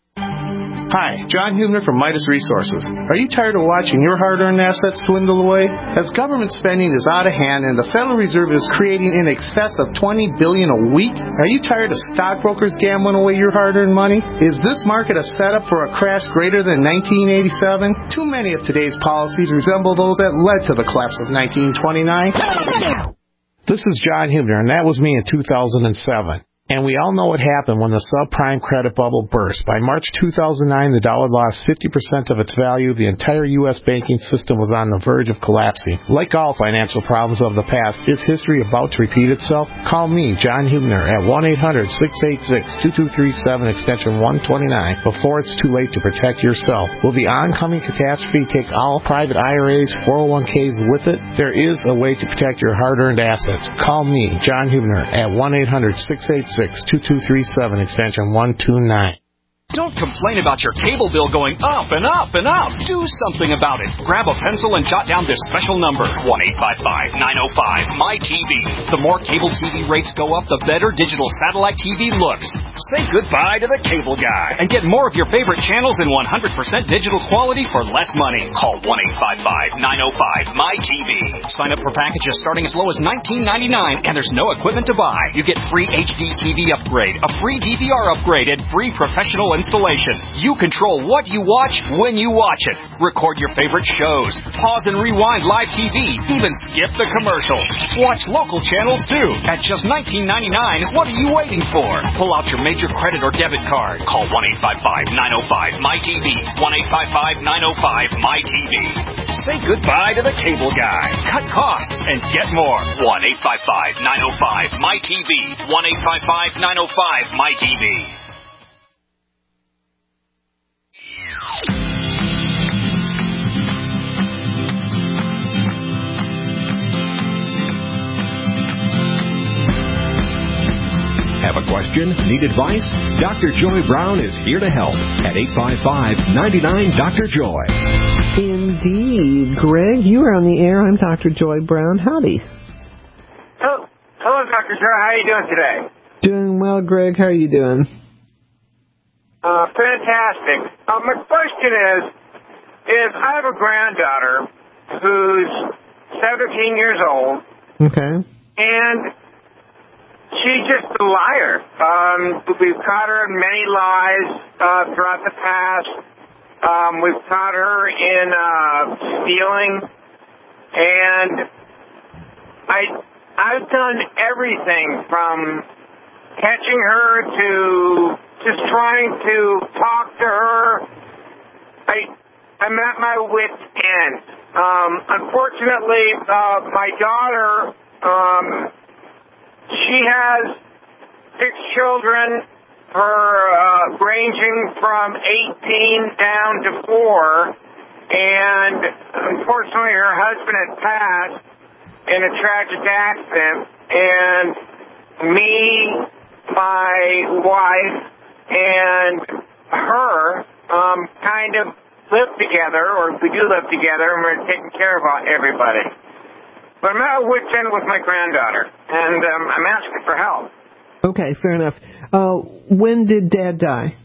Hi, John Hubner from Midas Resources. Are you tired of watching your hard-earned assets dwindle away? As government spending is out of hand and the Federal Reserve is creating in excess of twenty billion dollars a week, are you tired of stockbrokers gambling away your hard-earned money? Is this market a setup for a crash greater than nineteen eighty-seven? Too many of today's policies resemble those that led to the collapse of nineteen twenty-nine. This is John Hubner, and that was me in two thousand seven. And we all know what happened when the subprime credit bubble burst. By March two thousand nine, the dollar lost fifty percent of its value. The entire U S banking system was on the verge of collapsing. Like all financial problems of the past, is history about to repeat itself? Call me, John Hubner, at one eight hundred, six eight six, two two three seven, extension one twenty-nine, before it's too late to protect yourself. Will the oncoming catastrophe take all private I R As, four oh one Ks with it? There is a way to protect your hard-earned assets. Call me, John Hubner, at one eight hundred, six eight six, two two three seven, extension one two nine. Don't complain about your cable bill going up and up and up. Do something about it. Grab a pencil and jot down this special number, one eight five five, nine oh five, M Y T V. The more cable T V rates go up, the better digital satellite T V looks. Say goodbye to the cable guy and get more of your favorite channels in one hundred percent digital quality for less money. Call one eight five five, nine oh five, M Y T V. Sign up for packages starting as low as nineteen ninety-nine, and there's no equipment to buy. You get free H D T V upgrade, a free D V R upgrade, and free professional installation. You control what you watch when you watch it. Record your favorite shows. Pause and rewind live T V. Even skip the commercials. Watch local channels too. At just nineteen ninety-nine, what are you waiting for? Pull out your major credit or debit card. Call one eight five five, nine oh five, M Y T V. one eight five five, nine oh five, M Y T V. Say goodbye to the cable guy. Cut costs and get more. one eight five five, nine oh five, M Y T V. one eight five five, nine oh five, M Y T V. Have a question? Need advice? Doctor Joy Brown is here to help at eight five five, nine nine, Doctor Joy. Indeed. Greg, you are on the air. I'm Doctor Joy Brown. Howdy. Hello, Hello Doctor Joy. How are you doing today? Doing well, Greg. How are you doing? Uh, fantastic. Uh, my question is, is I have a granddaughter who's seventeen years old. Okay. And she's just a liar. Um, we've caught her in many lies uh, throughout the past. Um, we've caught her in uh, stealing. And I, I've done everything from catching her to just trying to talk to her. I, I'm at my wit's end. Um, unfortunately, uh, my daughter, um, she has six children, her uh, ranging from eighteen down to four, and unfortunately her husband had passed in a tragic accident, and me, my wife, and her um, kind of live together, or we do live together, and we're taking care of everybody. But I'm at wit's end with my granddaughter, and um, I'm asking for help. Okay, fair enough. Uh, when did Dad die?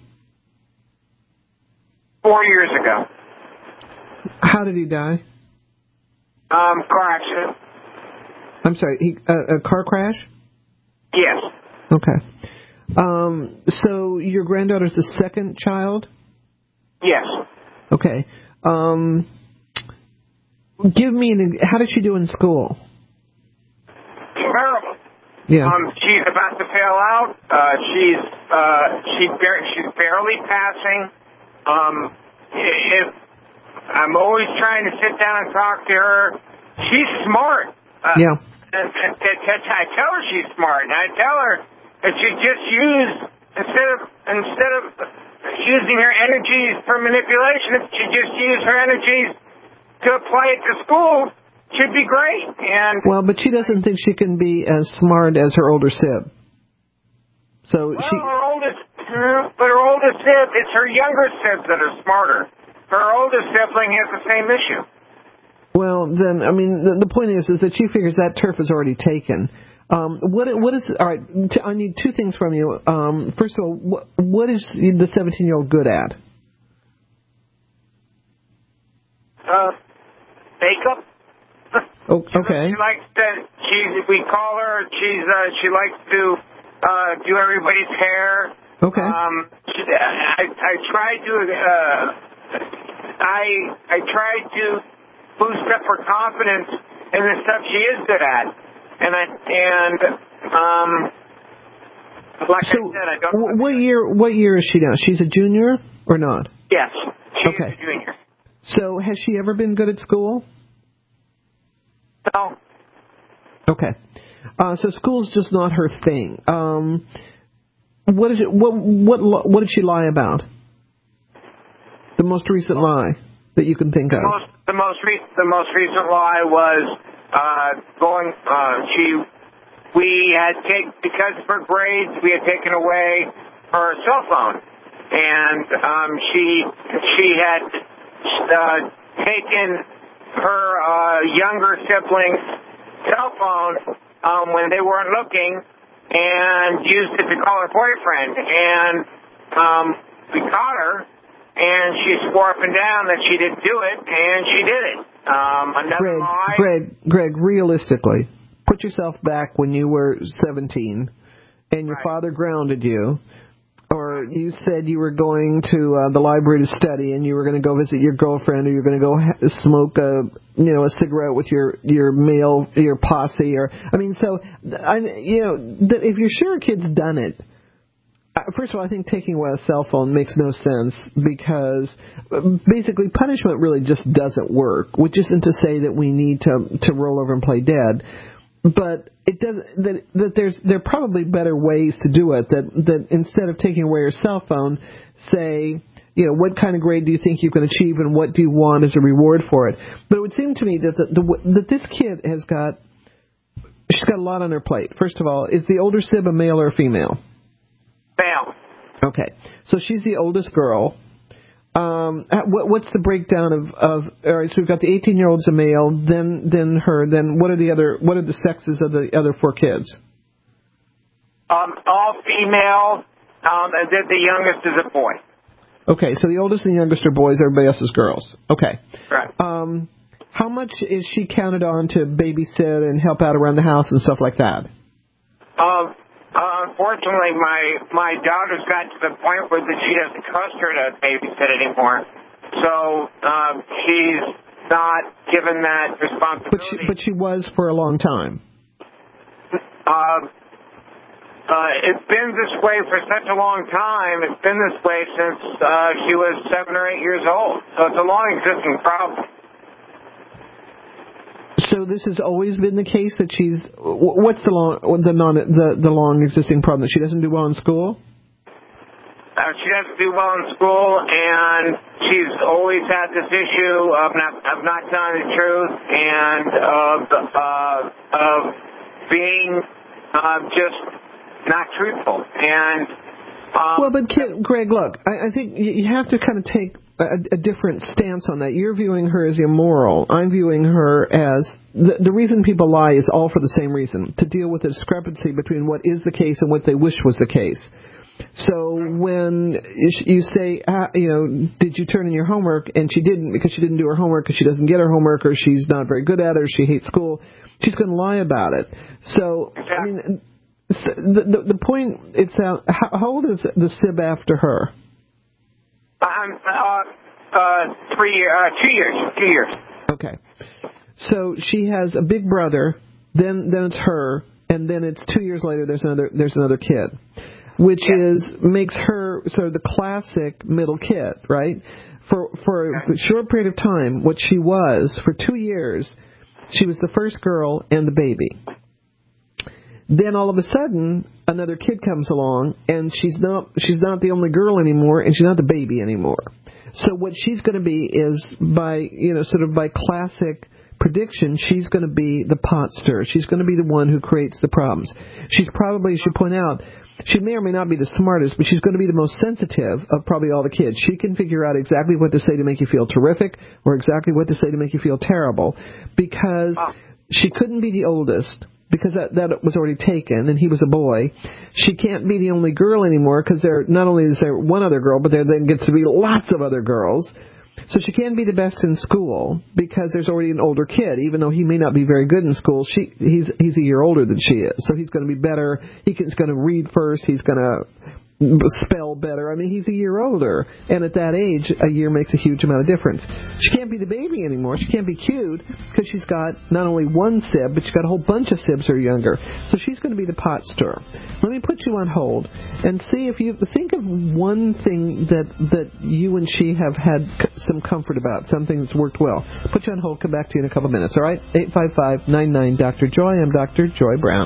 Four years ago. How did he die? Um, car accident. I'm sorry, he, uh, a car crash? Yes. Okay. Um, so your granddaughter's the second child? Yes. Okay. Um, give me an. How did she do in school? Terrible. Yeah. Um, she's about to fail out. Uh, she's uh, she bar- she's barely passing. Um, if I'm always trying to sit down and talk to her, she's smart. Uh, yeah. And, and, and I tell her she's smart, and I tell her that she just use instead of instead of using her energies for manipulation, if she just use her energies to apply it to school, she'd be great. And well, but she doesn't think she can be as smart as her older sib. So well, she. her oldest, but her oldest sib, it's her younger sibs that are smarter. Her oldest sibling has the same issue. Well, then, I mean, the, the point is, is that she figures that turf is already taken. Um, what, what is, all right, t- I need two things from you. Um, first of all, what, what is the seventeen-year-old good at? Uh, makeup. Oh, okay. She likes to, she's, we call her, she's, uh, she likes to, uh, do everybody's hair. Okay. Um, she, I, I tried to, uh, I, I tried to boost up her confidence in the stuff she is good at. And I, and, um, like so, I said, I don't w- what year, what year is she now? She's a junior or not? Yes. She's okay. a junior. So, has she ever been good at school? No. Okay. Uh, so school's just not her thing. Um, what is it? What what what did she lie about? The most recent lie that you can think the of. Most, the most re- the most recent lie was uh, going. Uh, she we had take because of her grades, we had taken away her cell phone, and um, she she had uh, taken her uh, younger sibling's cell phone um, when they weren't looking, and used it to call her boyfriend. And um, we caught her, and she swore up and down that she didn't do it, and she did it. Um, another Greg, lie. Greg, Greg, realistically, put yourself back when you were seventeen, and your right. father grounded you. Or you said you were going to uh, the library to study, and you were going to go visit your girlfriend, or you're going to go ha- smoke a, you know, a cigarette with your your male your posse, or I mean, so I, you know, that if you're sure a kid's done it, uh, first of all, I think taking away a cell phone makes no sense because basically punishment really just doesn't work. Which isn't to say that we need to to roll over and play dead. But it does that. That there's there are probably better ways to do it. That that instead of taking away your cell phone, say, you know, what kind of grade do you think you can achieve, and what do you want as a reward for it? But it would seem to me that the, the, that this kid has got she's got a lot on her plate. First of all, is the older sib a male or a female? Male. Okay, so she's the oldest girl. Um, what, what's the breakdown of, of? All right, so we've got the eighteen-year-old's a male, then then her, then what are the other? What are the sexes of the other four kids? Um, all female, um, and then the youngest is a boy. Okay, so the oldest and youngest are boys. Everybody else is girls. Okay. Right. Um, how much is she counted on to babysit and help out around the house and stuff like that? Um. Uh, unfortunately, my my daughter's got to the point where that she doesn't trust her to babysit anymore. So um, she's not given that responsibility. But she, but she was for a long time. Um, uh, it's been this way for such a long time. It's been this way since uh, she was seven or eight years old. So it's a long-existing problem. So this has always been the case that she's. What's the long the non the the long existing problem, that she doesn't do well in school? Uh, she doesn't do well in school, and she's always had this issue of not of not telling the truth and of uh, of being uh, just not truthful. And um, well, but kid, Greg, look, I, I think you have to kind of take a, a different stance on that. You're viewing her as immoral. I'm viewing her as the, the reason people lie is all for the same reason, to deal with the discrepancy between what is the case and what they wish was the case. So when you say, uh, you know, did you turn in your homework, and she didn't because she didn't do her homework, because she doesn't get her homework, or she's not very good at it, or she hates school, she's going to lie about it. So, I mean, the, the, the point, it's uh, how, how old is the sib after her? I'm uh, uh, three years, uh, two years, two years. Okay. So she has a big brother, then then it's her, and then it's two years later there's another there's another kid, which yeah. is makes her sort of the classic middle kid, right? For for a short period of time, what she was for two years, she was the first girl and the baby. Then all of a sudden, another kid comes along, and she's not she's not the only girl anymore, and she's not the baby anymore. So what she's going to be is, by you know, sort of by classic prediction, she's going to be the pot stirrer. She's going to be the one who creates the problems. She's probably, should point out, she may or may not be the smartest, but she's going to be the most sensitive of probably all the kids. She can figure out exactly what to say to make you feel terrific, or exactly what to say to make you feel terrible, because she couldn't be the oldest, because that, that was already taken, and he was a boy. She can't be the only girl anymore, because there not only is there one other girl, but there then gets to be lots of other girls. So she can't be the best in school, because there's already an older kid. Even though he may not be very good in school, she he's he's a year older than she is, so he's going to be better. He can, he's going to read first. He's going to spell better. I mean, he's a year older, and at that age, a year makes a huge amount of difference. She can't be the baby anymore. She can't be cute, because she's got not only one sib, but she's got a whole bunch of sibs who are younger. So she's going to be the pot stirrer. Let me put you on hold and see if you think of one thing that that you and she have had some comfort about, something that's worked well. Put you on hold. Come back to you in a couple of minutes. All right? eight five five, nine nine, Doctor Joy. I'm Doctor Joy Brown.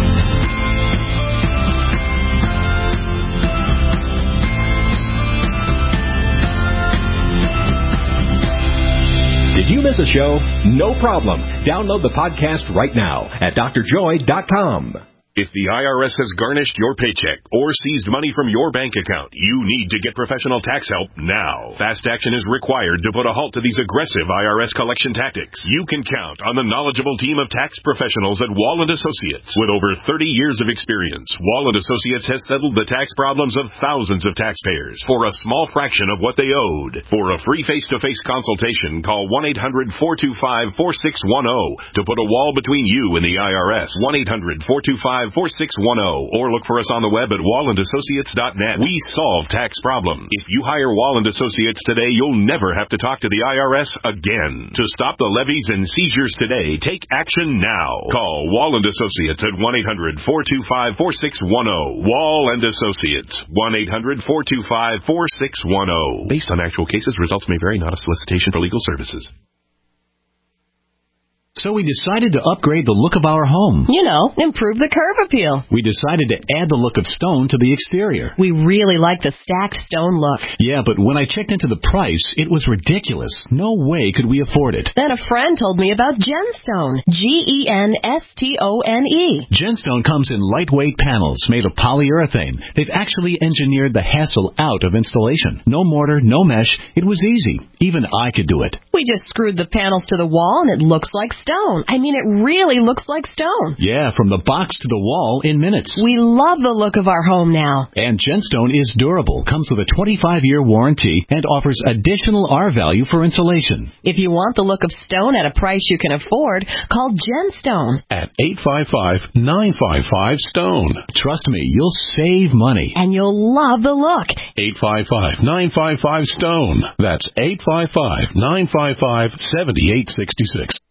Did you miss a show? No problem. Download the podcast right now at D R joy dot com. If the I R S has garnished your paycheck or seized money from your bank account, you need to get professional tax help now. Fast action is required to put a halt to these aggressive I R S collection tactics. You can count on the knowledgeable team of tax professionals at Wall and Associates. With over thirty years of experience, Wall and Associates has settled the tax problems of thousands of taxpayers for a small fraction of what they owed. For a free face-to-face consultation, call one eight hundred, four two five, four six one zero to put a wall between you and the I R S. one eight hundred, four two five, four six one zero, or look for us on the web at wall and associates dot net. We solve tax problems. If you hire Wall and Associates today, you'll never have to talk to the I R S again. To stop the levies and seizures today, take action now. Call Wall and Associates at one eight hundred, four two five, four six one zero. Wall and Associates, one eight hundred, four two five, four six one zero. Based on actual cases, results may vary, not a solicitation for legal services. So we decided to upgrade the look of our home. You know, improve the curb appeal. We decided to add the look of stone to the exterior. We really like the stacked stone look. Yeah, but when I checked into the price, it was ridiculous. No way could we afford it. Then a friend told me about Genstone. G E N S T O N E. Genstone comes in lightweight panels made of polyurethane. They've actually engineered the hassle out of installation. No mortar, no mesh. It was easy. Even I could do it. We just screwed the panels to the wall and it looks like stone. I mean, it really looks like stone. Yeah, from the box to the wall in minutes. We love the look of our home now. And Genstone is durable, comes with a twenty-five year warranty, and offers additional R value for insulation. If you want the look of stone at a price you can afford, call Genstone at eight five five, nine five five, STONE. Trust me, you'll save money. And you'll love the look. eight five five, nine five five, STONE. That's eight five five, nine five five, seven eight six six.